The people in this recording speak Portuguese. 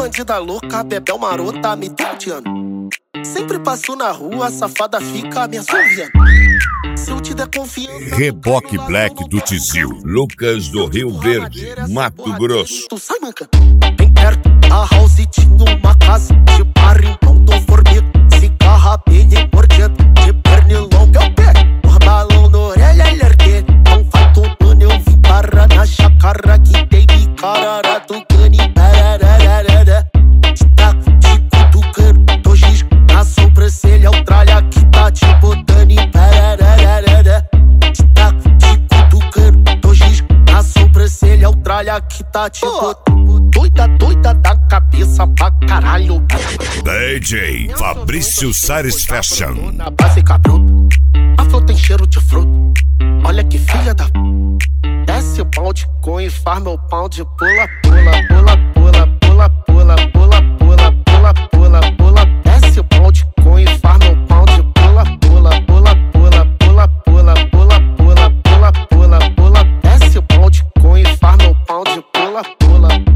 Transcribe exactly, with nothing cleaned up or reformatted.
bandida louca, bebel marota, me entediando. Sempre passo na rua, a safada fica me assoviando. Se eu te der confiança... Reboque Black do Tizil, Lucas do Rio Verde, Mato Grosso. Tu sai mancando. Bem perto, a house tinha uma casa de barrincão do formiga. Cigarra bem mordendo, de pernilongo eu pego. O balão na orelha ele erguer. Não vai tomando, eu vim parar na chácara que tem bicarara do cani. Te taco, te cutucando, tô giz na sobrancelha. O tralha que tá te botando e parararara. Te taco, te cutucando, tô giz na sobrancelha. O tralha que tá te botando. Doida, doida da cabeça pra caralho. D J Fabrício Sares Fashion. Na básica bruta, a flor tem cheiro de fruta. Olha que filha da... Desce o pau de cunha e faz meu pau de pula, pula, pula, pula, pula, pula, pula, pula, pula, pula, pula. Desce o pau de cunha e faz meu pau de pula, pula, pula, pula, pula, pula, pula, pula, pula, pula, pula. Desce o pau de cunha e faz meu pau de pula, pula.